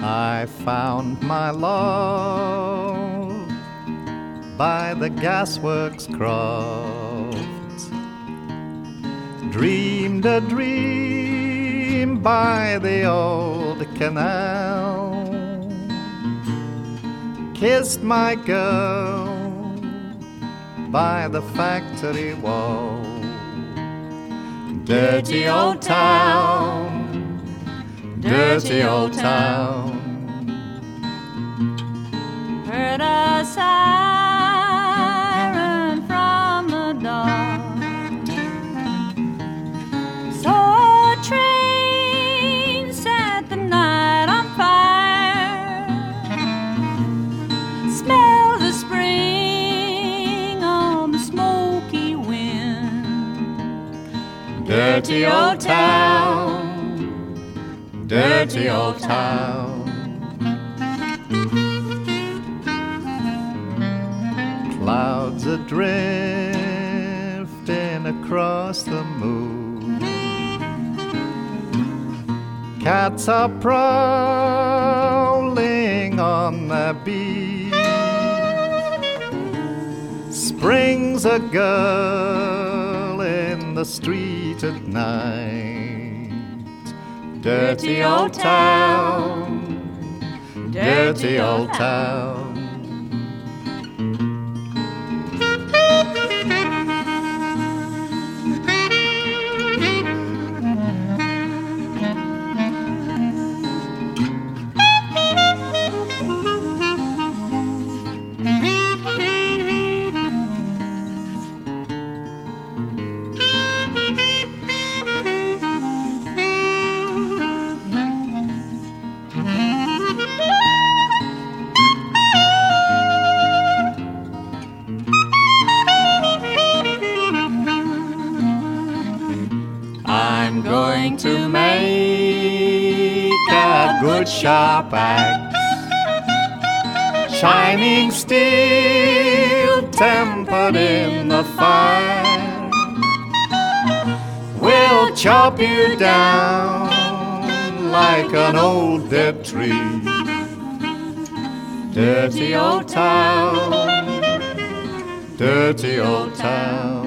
I found my love by the gasworks croft, dreamed a dream by the old canal, kissed my girl by the factory wall. Dirty old town, dirty old town. Heard a siren from the dawn, saw a train set the night on fire, smelled the spring on the smoky wind. Dirty old town, dirty old town. Clouds are drifting across the moon, cats are prowling on the beach, springs a girl in the street at night. Dirty old town, dirty old town. I'm going to make a good sharp axe, shining steel tempered in the fire. We'll chop you down like an old dead tree. Dirty old town, dirty old town.